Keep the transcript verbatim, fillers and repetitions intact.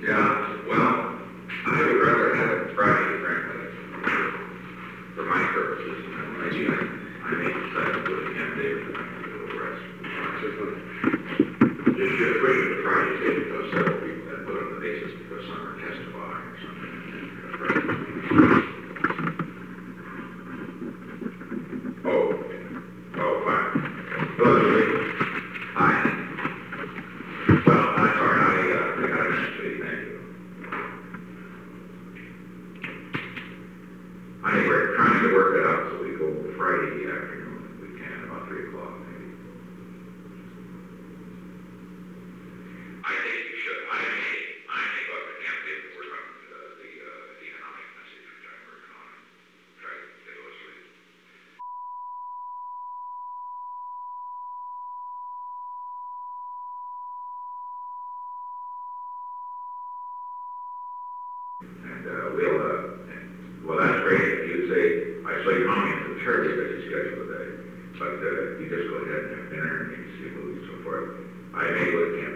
Yeah, well, I would rather have it Friday, frankly, for my purposes. I do, I may decide to do it again, David, and I can do the rest. Just should push it to Friday, say, because several people had put on the basis because some are testifying or something. Oh, oh, fine. Well, I, well, I'm sorry, I, uh, I got a message to you, thank you. I think we're trying to work it out so we go Friday afternoon, if we can, about three o'clock maybe. I think you should. I may, I may go up to Camp David, work on uh, the uh, economic message, which I'm working on, and try to get illustrated. And uh, we'll, uh, well, that's great. If you say, I saw your mom into the church that you scheduled today, but uh, you just go ahead and have dinner and you can see movies and so forth. I may go to Camp